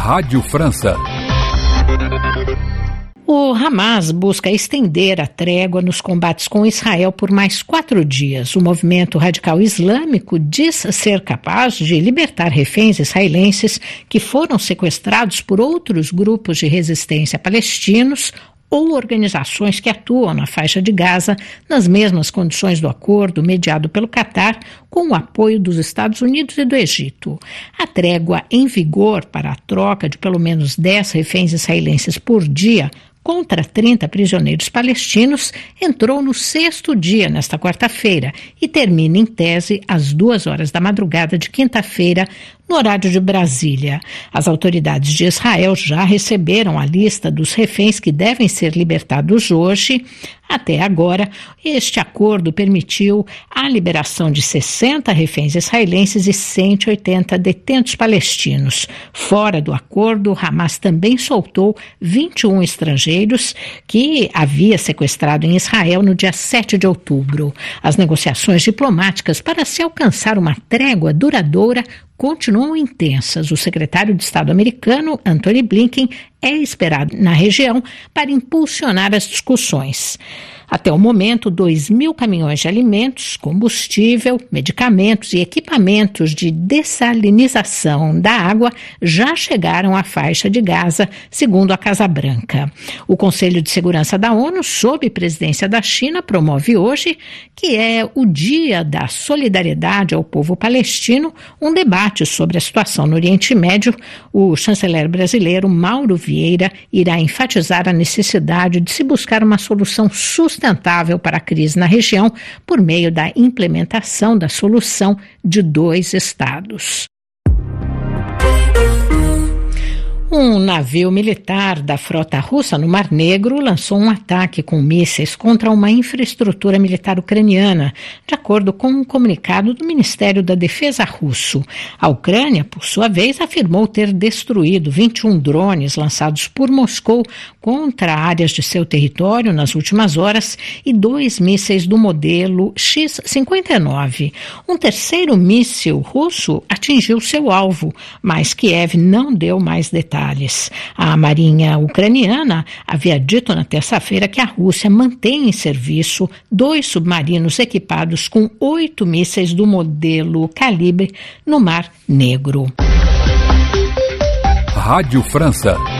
Rádio França. O Hamas busca estender a trégua nos combates com Israel por mais 4 dias. O movimento radical islâmico diz ser capaz de libertar reféns israelenses que foram sequestrados por outros grupos de resistência palestinos ou organizações que atuam na faixa de Gaza nas mesmas condições do acordo mediado pelo Catar com o apoio dos Estados Unidos e do Egito. A trégua em vigor para a troca de pelo menos 10 reféns israelenses por dia contra 30 prisioneiros palestinos entrou no 6º dia nesta quarta-feira e termina em tese às 2 horas da madrugada de quinta-feira, no horário de Brasília. As autoridades de Israel já receberam a lista dos reféns que devem ser libertados hoje. Até agora, este acordo permitiu a liberação de 60 reféns israelenses e 180 detentos palestinos. Fora do acordo, Hamas também soltou 21 estrangeiros que havia sequestrado em Israel no dia 7 de outubro. As negociações diplomáticas para se alcançar uma trégua duradoura continuam intensas. O secretário de Estado americano, Antony Blinken, é esperado na região para impulsionar as discussões. Até o momento, 2.000 caminhões de alimentos, combustível, medicamentos e equipamentos de dessalinização da água já chegaram à faixa de Gaza, segundo a Casa Branca. O Conselho de Segurança da ONU, sob presidência da China, promove hoje, que é o Dia da Solidariedade ao Povo Palestino, um debate sobre a situação no Oriente Médio. O chanceler brasileiro, Mauro Vieira, irá enfatizar a necessidade de se buscar uma solução sustentável para a crise na região por meio da implementação da solução de 2 estados. Um navio militar da frota russa no Mar Negro lançou um ataque com mísseis contra uma infraestrutura militar ucraniana, de acordo com um comunicado do Ministério da Defesa russo. A Ucrânia, por sua vez, afirmou ter destruído 21 drones lançados por Moscou contra áreas de seu território nas últimas horas e 2 mísseis do modelo X-59. Um terceiro míssil russo atingiu seu alvo, mas Kiev não deu mais detalhes. A Marinha ucraniana havia dito na terça-feira que a Rússia mantém em serviço 2 submarinos equipados com 8 mísseis do modelo Calibre no Mar Negro. Rádio França.